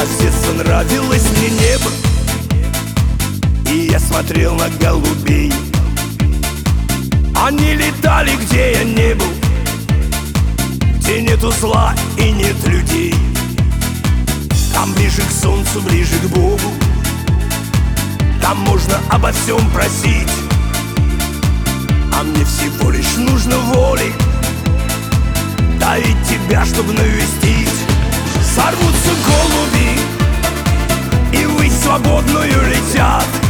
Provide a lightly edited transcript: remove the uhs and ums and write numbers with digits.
А с детства нравилось мне небо, и я смотрел на голубей. Они летали, где я не был, где нету зла и нет людей. Там ближе к солнцу, ближе к Богу, там можно обо всем просить. А мне всего лишь нужно воли, да и тебя, чтобы навестить. Сорвутся голуби и ввысь свободную летят.